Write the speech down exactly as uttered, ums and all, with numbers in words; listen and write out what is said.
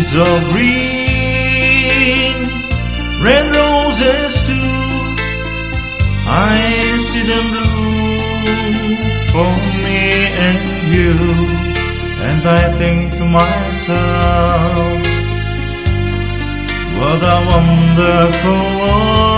trees of green, red roses too, I see them bloom for me and you. And I think to myself, what a wonderful world.